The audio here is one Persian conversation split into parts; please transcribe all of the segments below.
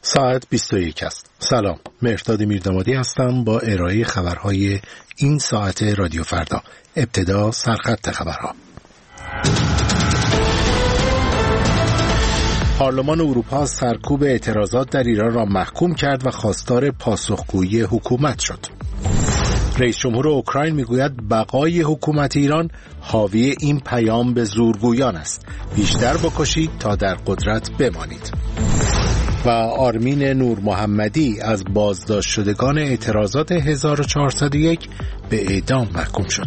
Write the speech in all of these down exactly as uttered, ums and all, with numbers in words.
ساعت بیست و یک است. سلام، مهرداد میردامادی هستم با ارائه خبرهای این ساعت رادیو فردا. ابتدا سرخط خبرها. پارلمان اروپا سرکوب اعتراضات در ایران را محکوم کرد و خواستار پاسخگویی حکومت شد. رئیس جمهور اوکراین میگوید بقای حکومت ایران حاوی این پیام به زورگویان است: بیشتر بکشید تا در قدرت بمانید. و آرمین نور محمدی از بازداشت شدگان اعتراضات هزار و چهارصد و یک به اعدام محکوم شد.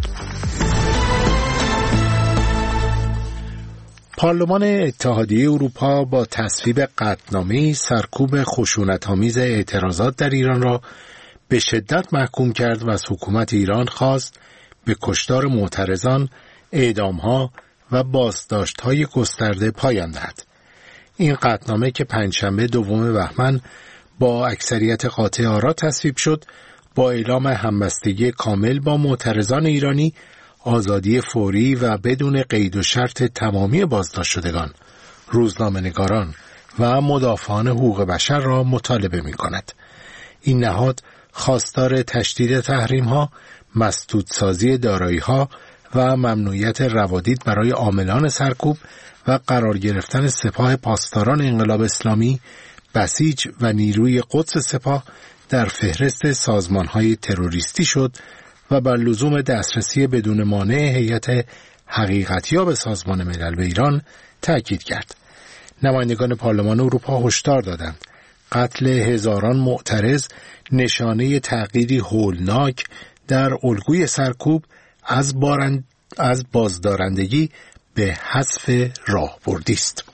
پارلمان اتحادیه اروپا با تصویب قطعنامه‌ای سرکوب خشونت‌آمیز اعتراضات در ایران را به شدت محکوم کرد و از حکومت ایران خواست به کشتار معترضان، اعدام‌ها و بازداشت‌های گسترده پایان دهد. این قطعنامه که پنجشنبه دوم بهمن با اکثریت قاطع آرا تصویب شد، با اعلام همبستگی کامل با معترضان ایرانی، آزادی فوری و بدون قید و شرط تمامی بازداشت شدگان، روزنامه‌نگاران و مدافعان حقوق بشر را مطالبه می‌کند. این نهاد خواستار تشدید تحریم‌ها، مسدودسازی دارایی‌ها و ممنوعیت روادید برای عاملان سرکوب و قرار گرفتن سپاه پاسداران انقلاب اسلامی، بسیج و نیروی قدس سپاه در فهرست سازمان‌های تروریستی شد و بر لزوم دسترسی بدون مانع هیئت حقیقتیاب سازمان ملل به ایران تأکید کرد. نمایندگان پارلمان اروپا هشدار دادند قتل هزاران معترض نشانه تغییری هولناک در الگوی سرکوب از بارند از بازدارندگی به حذف راهبردی است.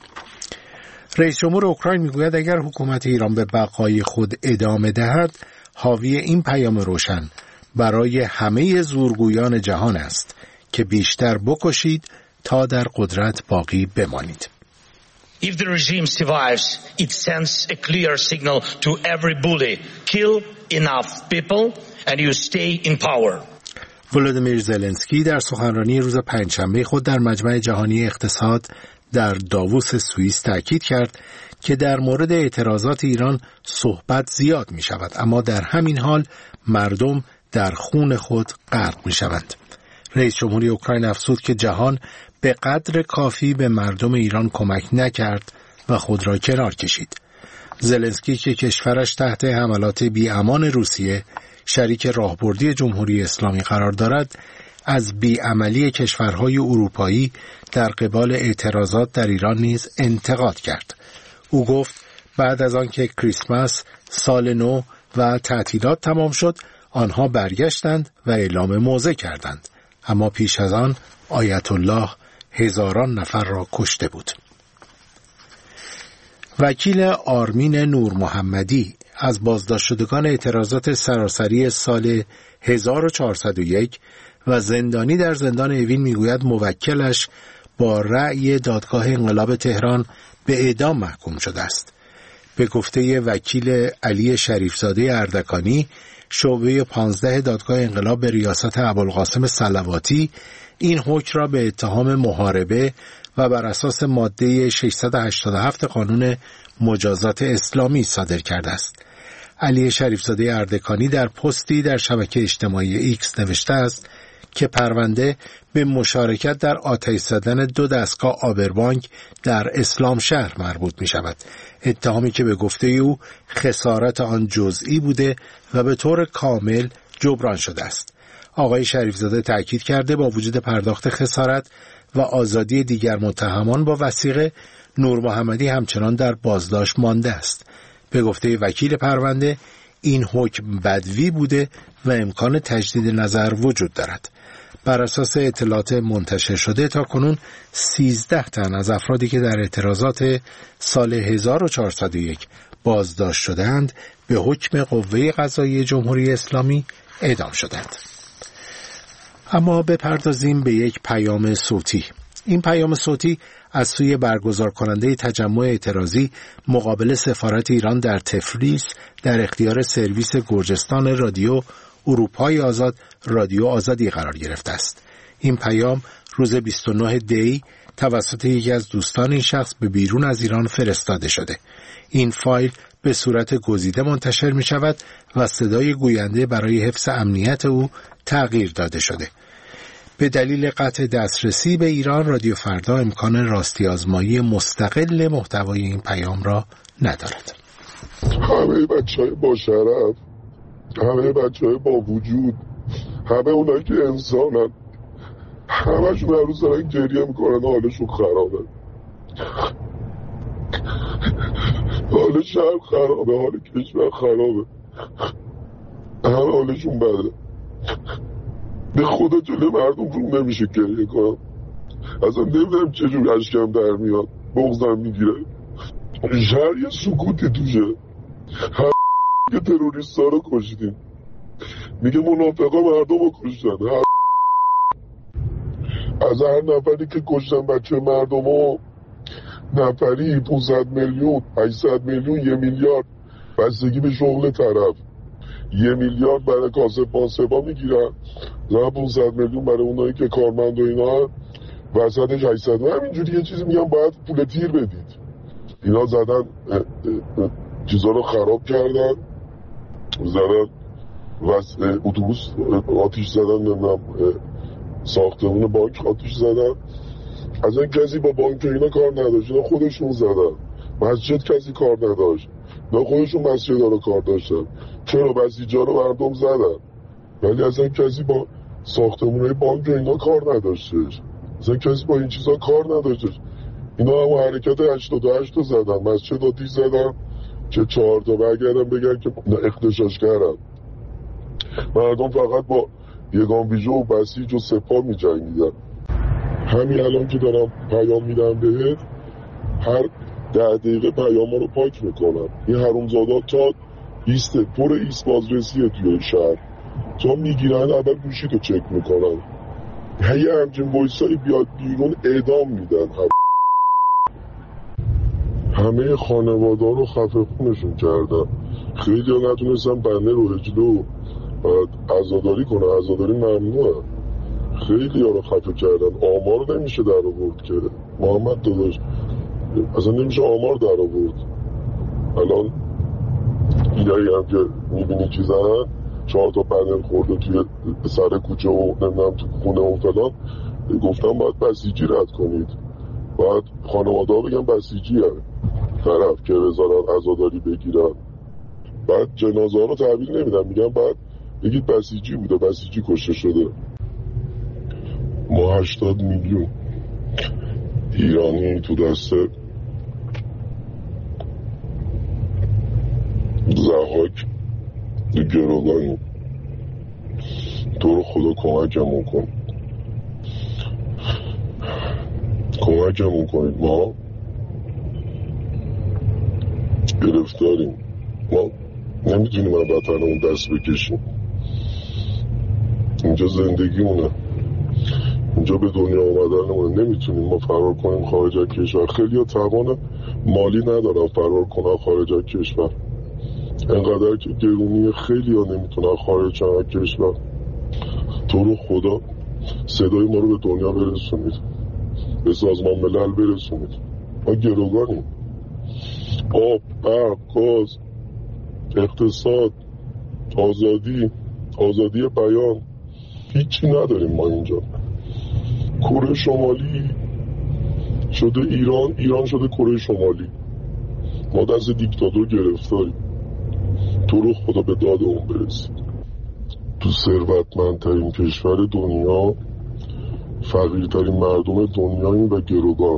رئیس جمهور اوکراین میگوید اگر حکومت ایران به بقای خود ادامه دهد، حاوی این پیام روشن برای همه زورگویان جهان است که بیشتر بکشید تا در قدرت باقی بمانید. If the regime survives, it sends a clear signal to every bully: kill enough people and you stay in power. ولادیمیر زلنسکی در سخنرانی روز پنجشنبه خود در مجمع جهانی اقتصاد در داووس سوئیس تأکید کرد که در مورد اعتراضات ایران صحبت زیاد می شود، اما در همین حال مردم در خون خود غرق می شوند. رئیس جمهوری اوکراین افزود که جهان به قدر کافی به مردم ایران کمک نکرد و خود را کنار کشید. زلنسکی که کشورش تحت حملات بی‌امان روسیه شریک راهبردی جمهوری اسلامی قرار دارد، از بیعملی کشورهای اروپایی در قبال اعتراضات در ایران نیز انتقاد کرد. او گفت بعد از آن که کریسمس، سال نو و تعطیلات تمام شد، آنها برگشتند و اعلام موضع کردند، اما پیش از آن آیت الله هزاران نفر را کشته بود. وکیل آرمین نور محمدی از بازداشت شدگان اعتراضات سراسری سال هزار و چهارصد و یک و زندانی در زندان اوین میگوید موکلش با رأی دادگاه انقلاب تهران به اعدام محکوم شده است. به گفته وکیل علی شریفزاده اردکانی، شعبه پانزده دادگاه انقلاب به ریاست ابوالقاسم صلواتی، این حکم را به اتهام محاربه و بر اساس ماده ششصد و هشتاد و هفت قانون مجازات اسلامی صادر کرده است. علی شریفزاده اردکانی در پستی در شبکه اجتماعی ایکس نوشته است که پرونده به مشارکت در آتش زدن دو دستگاه آبربانک در اسلام شهر مربوط می شود. اتهامی که به گفته او خسارت آن جزئی بوده و به طور کامل جبران شده است. آقای شریفزاده تأکید کرده با وجود پرداخت خسارت و آزادی دیگر متهمان با وثیقه، نور محمدی همچنان در بازداشت مانده است. به گفته وکیل پرونده این حکم بدوی بوده و امکان تجدید نظر وجود دارد. بر اساس اطلاعات منتشر شده تاکنون سیزده تن از افرادی که در اعتراضات سال هزار و چهارصد و یک بازداشت شدند به حکم قوه قضاییه جمهوری اسلامی اعدام شدند. اما بپردازیم به یک پیام صوتی. این پیام صوتی از سوی برگزار کننده تجمع اعتراضی مقابل سفارت ایران در تفلیس در اختیار سرویس گرجستان رادیو اروپای آزاد رادیو آزادی قرار گرفته است. این پیام روز بیست و نه دی توسط یکی از دوستان این شخص به بیرون از ایران فرستاده شده. این فایل به صورت گزیده منتشر می شود و صدای گوینده برای حفظ امنیت او تغییر داده شده. به دلیل قطع دسترسی به ایران، رادیو فردا امکان راستی آزمایی مستقل محتوای این پیام را ندارد. همه بچهای با شرف، همه بچهای با وجود، همه اونایی که انسانن، همه‌شون هر روز دارن گریه میکنن و حالشون خرابه. حال شهر خرابه، حال کشور خرابه، همه حالشون بده. به خدا جلوی مردم رو نمیشه گریه کنم. اصلا نمیدونم چجور اشکم در میاد، بغضم میگیره. شهر یه سکوتی توشه. هم که تروریست ها رو کشیدیم، میگه منافقا مردم رو کشتن. از هر نفری که کشتن بچه مردم ها، نفری پانصد میلیون، هشتصد میلیون، یه میلیارد، بستگی به شغل طرف. یه میلیارد برای کاسب پاسبا میگیرن، زن پانصد میلیون برای اونایی که کارمند و اینا، وسطش هشتصد. همینجوری یه چیزی میگم باید پول تیر بدید. اینا زدن چیزا رو خراب کردن، زدن واسه اتوبوس آتیش زدن، نمیدونم ساختمون بانک آتیش زدن. از این کسی با بانک اینا کار نداشت، اینا خودشون زدن. مسجد کسی کار نداشت، اینا خودشون مسجد ها رو کار داشتن. چرا بسیجا رو مردم زدن، ولی اصلا کسی با ساختمون بانک اینا کار نداشتش، اصلا کسی با این چیزا کار نداشتش. اینا هم حرکت هشتاد و هشت رو زدن، مسجد آتیش زدن که چهار تا برگردن بگن که اختشاش کردن. مردم فقط با یگان ویژه و بسیج و سپاه می جنگیدن. همین الان که دارم پیام میدم بهت، هر ده دقیقه پیام ها رو پاک میکنم. این حرومزادا تا ایست پر ایست بازرسیه توی شهر، تا میگیرن اول گوشی رو چک میکنن. هی همچین وایسایی بیاد بیرون اعدام میدن. همه خانواده رو خفه خونشون کردن. خیلی ها نتونستن بنده رو هجلو عزاداری کنه، عزاداری ممنوعه. خیلی ها رو خفه کردن. آمار رو نمیشه در آورد که محمد داداش، اصلا نمیشه آمار در آورد. الان اینایی هم که میبینی چیزن، چهار تا پنل خورده توی سر کوچه و نمیدونم تو خونه و فلان، گفتم باید بسیجی رد کنید، باید خانواده ها بگن بسیجی هم طرف که بذارن عزاداری بگیرن. بعد جنازه ها رو تحویل نمیدن، میگن بعد بگید بسیجی بوده، بسیجی کشته شده. ما هشتاد میلیون ایرانی تو دست ضحاک گروگانی. تو رو خدا کمکمون کن، کمکمون کنید. ما گرفتاریم، ما نمیتونیم از وطنمون دست بکشیم. اینجا زندگیمونه، اینجا به دنیا آمدنمونه. نمیتونیم ما فرار کنیم خارج از کشور. خیلی ها توان مالی ندارن فرار کنن خارج از کشور، انقدر که گرونی خیلی ها نمیتونن خارج از کشور. تو رو خدا صدای ما رو به دنیا برسونید، به سازمان ملل برسونید. ما گروگانیم. آب، برق، گاز، اقتصاد، آزادی، آزادی بیان، هیچی نداریم ما اینجا. کره شمالی شده ایران، ایران شده کره شمالی. ما دست دیکتاتور گرفتاریم. تو رو خدا به داد اون برسید. تو ثروتمندترین کشور دنیا فقیرترین مردم دنیاییم و گروگان.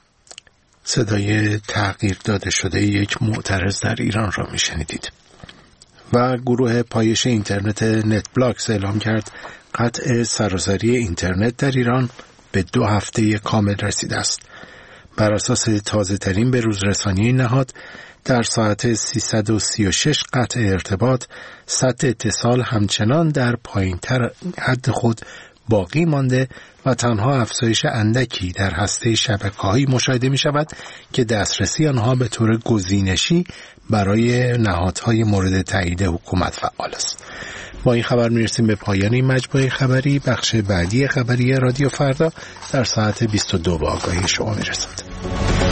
صدای تغییر داده شده یک معترض در ایران را میشنیدید. و گروه پایش اینترنت نت بلاکس اعلام کرد قطع سراسری اینترنت در ایران به دو هفته کامل رسیده است. بر اساس تازه ترین به روز رسانی نهاد، در ساعت سیصد و سی و شش قطع ارتباط، سطح اتصال همچنان در پایین تر حد خود باقی مانده و تنها افزایش اندکی در هسته شبکه‌هایی مشاهده می شود که دسترسی آنها به طور گزینشی برای نهادهای مورد تایید حکومت فعال است. با این خبر میرسیم به پایان این مجموعه خبری. بخش بعدی خبری رادیو فردا در ساعت بیست و دو با آگاهی شما میرسد.